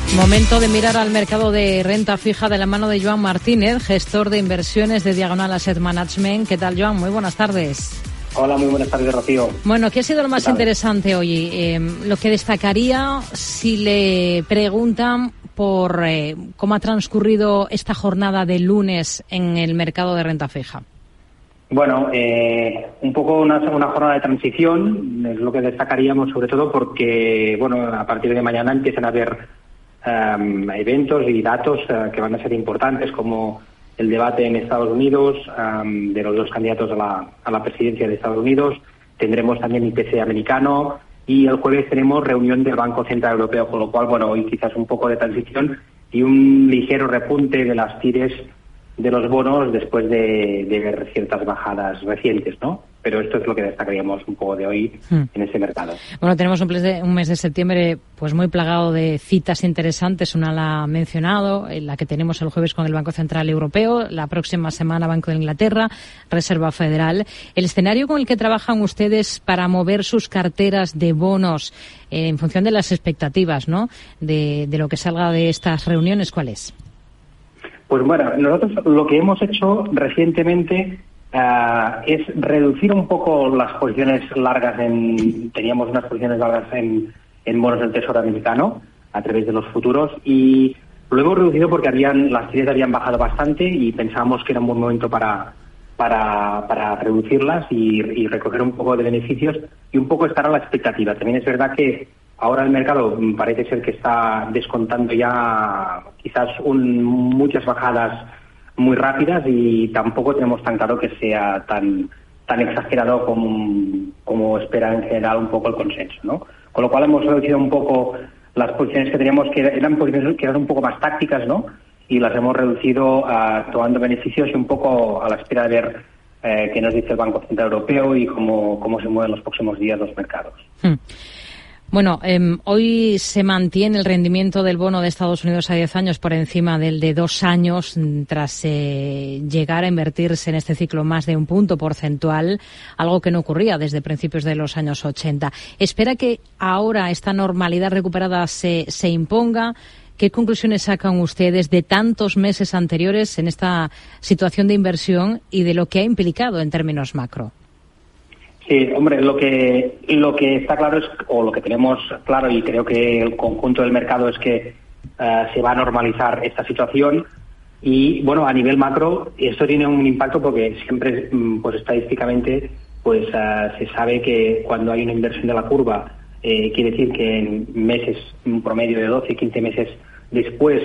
Momento de mirar al mercado de renta fija de la mano de Joan Martínez, gestor de inversiones de Diagonal Asset Management. ¿Qué tal, Joan? Muy buenas tardes. Hola, muy buenas tardes, Rocío. Bueno, ¿qué ha sido lo más interesante hoy? Lo que destacaría si le preguntan por cómo ha transcurrido esta jornada de lunes en el mercado de renta fija. Bueno, un poco una jornada de transición, es lo que destacaríamos sobre todo porque, bueno, a partir de mañana empiezan a haber eventos y datos que van a ser importantes, como el debate en Estados Unidos de los dos candidatos a la presidencia de Estados Unidos. Tendremos también IPC americano y el jueves tenemos reunión del Banco Central Europeo, con lo cual, bueno, hoy quizás un poco de transición y un ligero repunte de las tires de los bonos después de ver ciertas bajadas recientes, ¿no? Pero esto es lo que destacaríamos un poco de hoy en ese mercado. Bueno, tenemos un mes de septiembre pues muy plagado de citas interesantes. Una la ha mencionado, la que tenemos el jueves con el Banco Central Europeo, la próxima semana Banco de Inglaterra, Reserva Federal. El escenario con el que trabajan ustedes para mover sus carteras de bonos en función de las expectativas, ¿no?, de lo que salga de estas reuniones, ¿cuál es? Pues bueno, nosotros lo que hemos hecho recientemente es reducir un poco las posiciones largas. Teníamos unas posiciones largas en bonos del Tesoro americano a través de los futuros y lo hemos reducido porque las tires habían bajado bastante y pensábamos que era un buen momento para reducirlas y recoger un poco de beneficios y un poco estar a la expectativa. También es verdad que ahora el mercado parece ser que está descontando ya quizás muchas bajadas muy rápidas y tampoco tenemos tan claro que sea tan exagerado como espera en general un poco el consenso, ¿no? Con lo cual hemos reducido un poco las posiciones que teníamos, que eran posiciones que eran un poco más tácticas, ¿no? Y las hemos reducido tomando beneficios y un poco a la espera de ver qué nos dice el Banco Central Europeo y cómo se mueven los próximos días los mercados. Bueno, hoy se mantiene el rendimiento del bono de Estados Unidos a 10 años por encima del de 2 años, tras llegar a invertirse en este ciclo más de un punto porcentual, algo que no ocurría desde principios de los años 80. ¿Espera que ahora esta normalidad recuperada se imponga? ¿Qué conclusiones sacan ustedes de tantos meses anteriores en esta situación de inversión y de lo que ha implicado en términos macro? Sí, hombre, lo que está claro o lo que tenemos claro, y creo que el conjunto del mercado, es que se va a normalizar esta situación. Y bueno, a nivel macro esto tiene un impacto porque siempre, pues estadísticamente, pues se sabe que cuando hay una inversión de la curva, quiere decir que en meses, un promedio de 12, 15 meses después,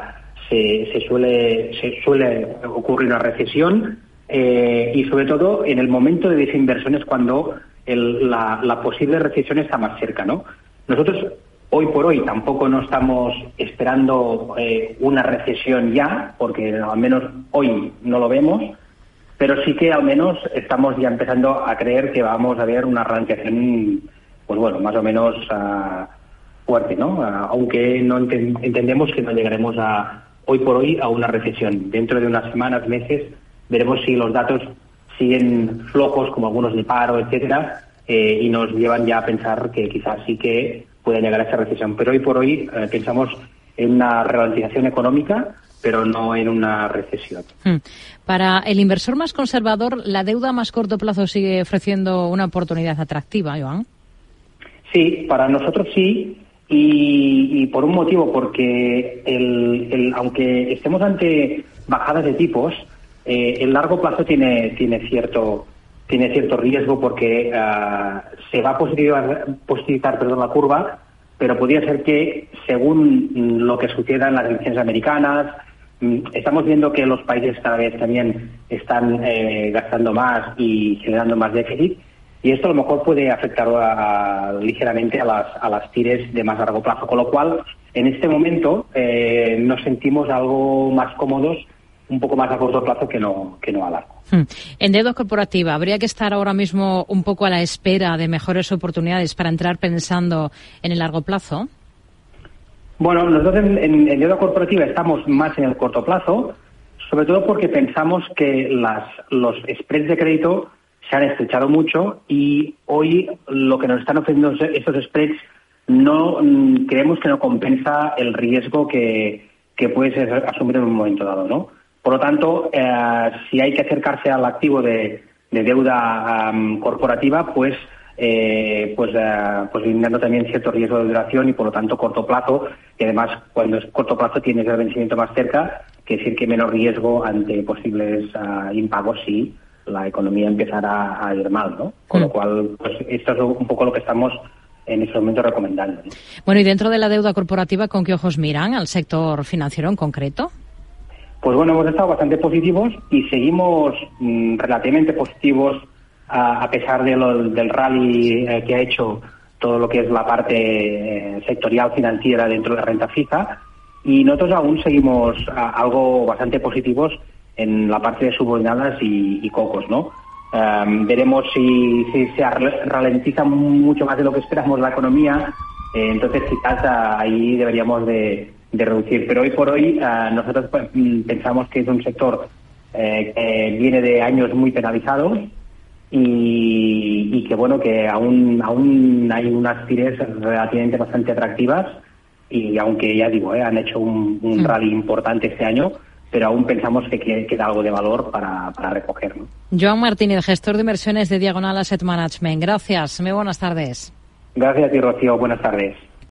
se suele ocurrir una recesión. Y sobre todo en el momento de desinversión es cuando la posible recesión está más cerca, ¿no? Nosotros hoy por hoy tampoco no estamos esperando una recesión ya, porque al menos hoy no lo vemos, pero sí que al menos estamos ya empezando a creer que vamos a ver una ralentización, pues bueno, más o menos fuerte, ¿no? Aunque no entendemos que no llegaremos hoy por hoy a una recesión. Dentro de unas semanas, meses, veremos si los datos siguen flojos, como algunos de paro, etcétera, y nos llevan ya a pensar que quizás sí que puede llegar a esa recesión. Pero hoy por hoy pensamos en una ralentización económica, pero no en una recesión. Para el inversor más conservador, ¿la deuda a más corto plazo sigue ofreciendo una oportunidad atractiva, Joan? Sí, para nosotros sí, y por un motivo, porque aunque estemos ante bajadas de tipos, el largo plazo tiene cierto riesgo porque se va a positivizar la curva, pero podría ser que según lo que suceda en las elecciones americanas, estamos viendo que los países cada vez también están gastando más y generando más déficit, y esto a lo mejor puede afectar ligeramente a las tires de más largo plazo, con lo cual en este momento nos sentimos algo más cómodos, un poco más a corto plazo que no a largo. En deuda corporativa, ¿habría que estar ahora mismo un poco a la espera de mejores oportunidades para entrar pensando en el largo plazo? Bueno, nosotros en deuda corporativa estamos más en el corto plazo, sobre todo porque pensamos que los spreads de crédito se han estrechado mucho y hoy lo que nos están ofreciendo estos spreads no creemos que no compensa el riesgo que puedes asumir en un momento dado, ¿no? Por lo tanto, si hay que acercarse al activo de deuda corporativa, pues brindando también cierto riesgo de duración y por lo tanto corto plazo, y además cuando es corto plazo tienes el vencimiento más cerca, que decir que menos riesgo ante posibles impagos si la economía empezara a ir mal, ¿no? Con lo cual, pues esto es un poco lo que estamos en este momento recomendando, ¿no? Bueno, y dentro de la deuda corporativa, ¿con qué ojos miran al sector financiero en concreto? Pues bueno, hemos estado bastante positivos y seguimos relativamente positivos a pesar del rally que ha hecho todo lo que es la parte sectorial financiera dentro de la renta fija, y nosotros aún seguimos algo bastante positivos en la parte de subordinadas y cocos, ¿no? Veremos si se ralentiza mucho más de lo que esperamos la economía, entonces quizás ahí deberíamos de reducir. Pero hoy por hoy nosotros pensamos que es un sector que viene de años muy penalizados y que bueno, que aún hay unas tires relativamente bastante atractivas, y aunque ya digo, han hecho un rally importante este año, pero aún pensamos que queda algo de valor para recoger, ¿no? Joan Martínez, gestor de inversiones de Diagonal Asset Management. Gracias, muy buenas tardes. Gracias a ti, Rocío. Buenas tardes.